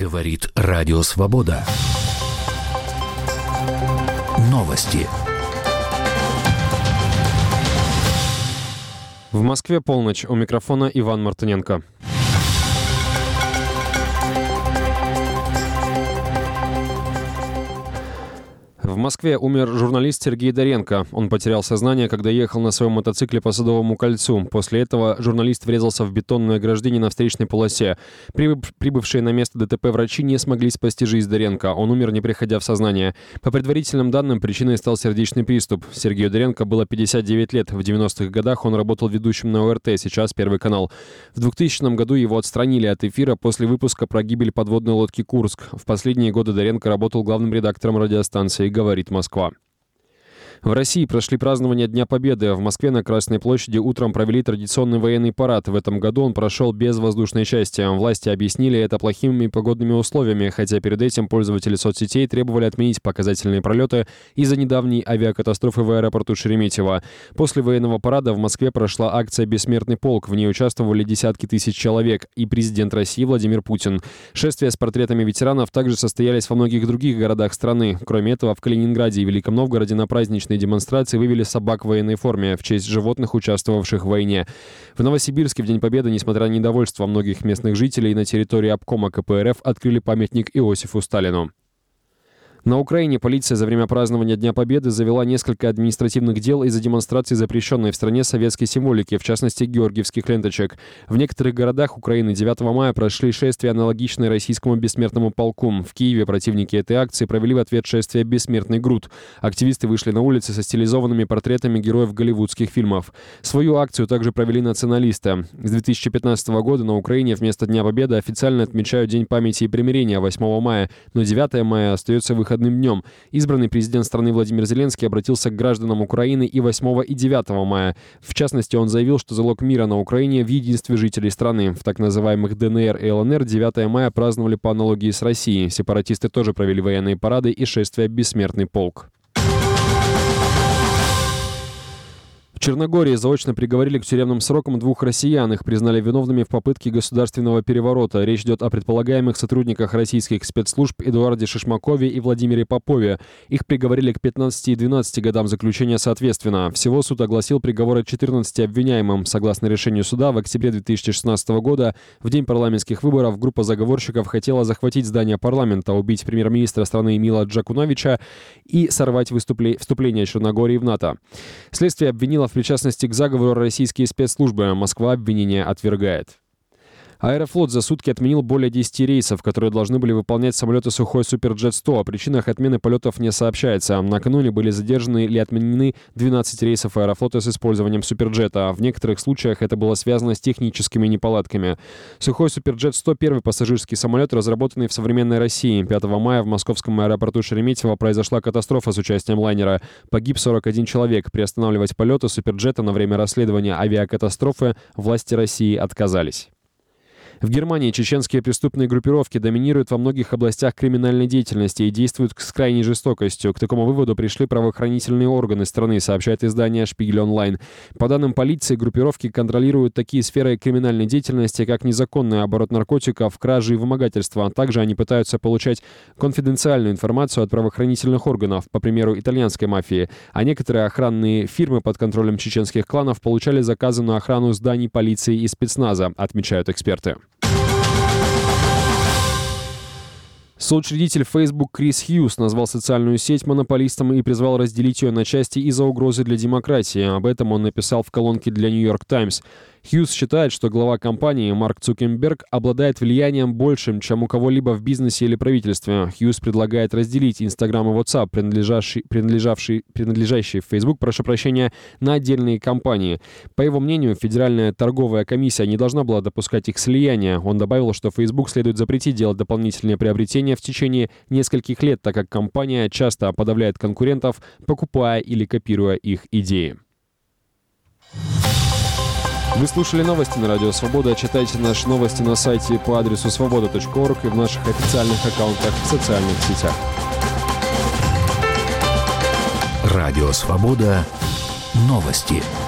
Говорит Радио Свобода. Новости. В Москве полночь. У микрофона Иван Мартыненко. В Москве умер журналист Сергей Доренко. Он потерял сознание, когда ехал на своем мотоцикле по Садовому кольцу. После этого журналист врезался в бетонное ограждение на встречной полосе. Прибывшие на место ДТП врачи не смогли спасти жизнь Доренко. Он умер, не приходя в сознание. По предварительным данным, причиной стал сердечный приступ. Сергею Доренко было 59 лет. В 90-х годах он работал ведущим на ОРТ, сейчас Первый канал. В 2000 году его отстранили от эфира после выпуска про гибель подводной лодки «Курск». В последние годы Доренко работал главным редактором радиостанции «Говорит Москва». В России прошли празднования Дня Победы. В Москве на Красной площади утром провели традиционный военный парад. В этом году он прошел без воздушной части. Власти объяснили это плохими погодными условиями, хотя перед этим пользователи соцсетей требовали отменить показательные пролеты из-за недавней авиакатастрофы в аэропорту Шереметьево. После военного парада в Москве прошла акция «Бессмертный полк». В ней участвовали десятки тысяч человек и президент России Владимир Путин. Шествия с портретами ветеранов также состоялись во многих других городах страны. Кроме этого, в Калининграде и Великом Новгороде на праздничные демонстрации вывели собак в военной форме в честь животных, участвовавших в войне. В Новосибирске в День Победы, несмотря на недовольство многих местных жителей, на территории обкома КПРФ открыли памятник Иосифу Сталину. На Украине полиция за время празднования Дня Победы завела несколько административных дел из-за демонстраций запрещенной в стране советской символики, в частности, георгиевских ленточек. В некоторых городах Украины 9 мая прошли шествия, аналогичные российскому бессмертному полку. В Киеве противники этой акции провели в ответ шествие «Бессмертный Грут». Активисты вышли на улицы со стилизованными портретами героев голливудских фильмов. Свою акцию также провели националисты. С 2015 года на Украине вместо Дня Победы официально отмечают День памяти и примирения 8 мая, но 9 мая остается выходным днем. Избранный президент страны Владимир Зеленский обратился к гражданам Украины и 8 и 9 мая. В частности, он заявил, что залог мира на Украине в единстве жителей страны. В так называемых ДНР и ЛНР 9 мая праздновали по аналогии с Россией. Сепаратисты тоже провели военные парады и шествия «Бессмертный полк». В Черногории заочно приговорили к тюремным срокам 2 россиян. Их признали виновными в попытке государственного переворота. Речь идет о предполагаемых сотрудниках российских спецслужб Эдуарде Шишмакове и Владимире Попове. Их приговорили к 15 и 12 годам заключения соответственно. Всего суд огласил приговоры 14 обвиняемым. Согласно решению суда, в октябре 2016 года, в день парламентских выборов, группа заговорщиков хотела захватить здание парламента, убить премьер-министра страны Мила Джукуновича и сорвать вступление Черногории в НАТО. Следствие обвинило в причастности к заговору российские спецслужбы. Москва обвинение отвергает. Аэрофлот за сутки отменил более 10 рейсов, которые должны были выполнять самолеты Сухой Суперджет-100. О причинах отмены полетов не сообщается. Накануне были задержаны или отменены 12 рейсов Аэрофлота с использованием Суперджета. В некоторых случаях это было связано с техническими неполадками. Сухой Суперджет-100 – первый пассажирский самолет, разработанный в современной России. 5 мая в московском аэропорту Шереметьево произошла катастрофа с участием лайнера. Погиб 41 человек. Приостанавливать полеты Суперджета на время расследования авиакатастрофы власти России отказались. В Германии чеченские преступные группировки доминируют во многих областях криминальной деятельности и действуют с крайней жестокостью. К такому выводу пришли правоохранительные органы страны, сообщает издание «Шпигель Онлайн». По данным полиции, группировки контролируют такие сферы криминальной деятельности, как незаконный оборот наркотиков, кражи и вымогательства. Также они пытаются получать конфиденциальную информацию от правоохранительных органов, по примеру итальянской мафии. А некоторые охранные фирмы под контролем чеченских кланов получали заказы на охрану зданий полиции и спецназа, отмечают эксперты. Соучредитель Facebook Крис Хьюз назвал социальную сеть монополистом и призвал разделить ее на части из-за угрозы для демократии. Об этом он написал в колонке для New York Times. Хьюз считает, что глава компании Марк Цукерберг обладает влиянием большим, чем у кого-либо в бизнесе или правительстве. Хьюз предлагает разделить Instagram и WhatsApp, принадлежащие в Facebook, на отдельные компании. По его мнению, Федеральная торговая комиссия не должна была допускать их слияния. Он добавил, что Facebook следует запретить делать дополнительные приобретения в течение нескольких лет, так как компания часто подавляет конкурентов, покупая или копируя их идеи. Вы слушали новости на Радио Свобода. Читайте наши новости на сайте по адресу svoboda.org и в наших официальных аккаунтах в социальных сетях. Радио Свобода. Новости.